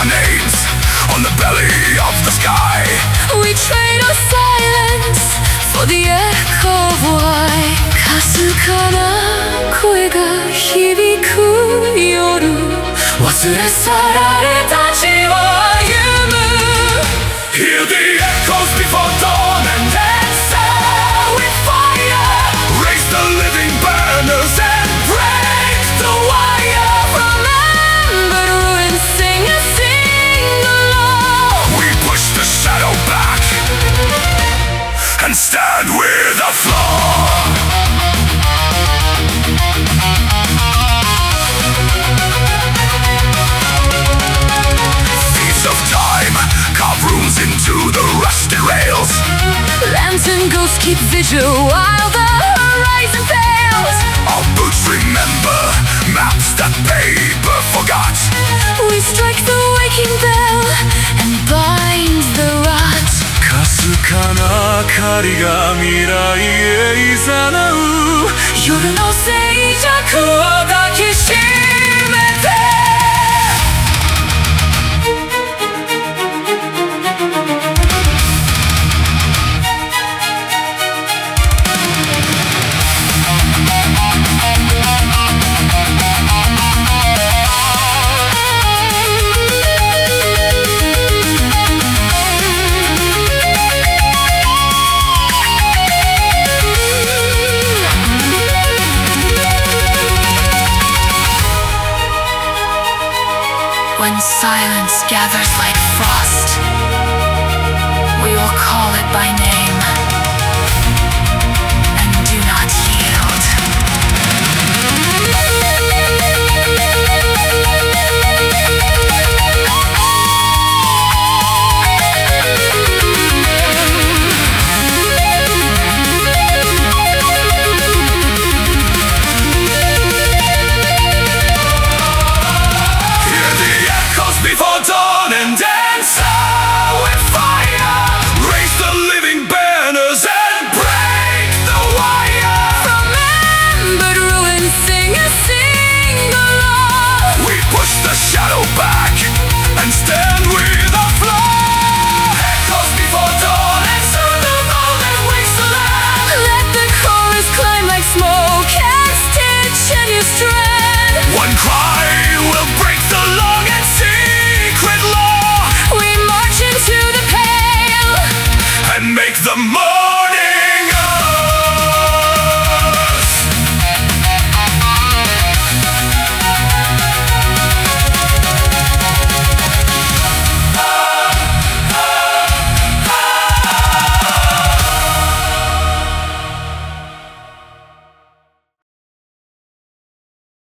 our names on the belly of the sky. We trade our silence for the echo of why. かすかな声が響く夜、忘れ去られた血を歩む。 Hear the echoes before dawn and answer with fire. Raise the living burners and break the wire. From embedded ruins sing a sing-along. We push the shadow back and stand with the floor. Thieves of time carve runes into the rusted rails. Lantern ghosts keep vigil while the horizon fails. Our boots remember maps that paper forgot. We strike the waking bell and bind the rot. かすかな明かりが未来へ誘う。 夜の静寂を抱きしめて。When silence gathers like frost, we will call it by name and do not yield. Before dawn and answer with fire. Raise the living banners and break the wire. From embedded ruins sing a sing-along. We push the shadow back and stand with the floor. Echoes before dawn and soon the moment wakes the land. Let the chorus climb like smoke and stitch a new strand. One cry will break the long and secret law. We march into the pale and make the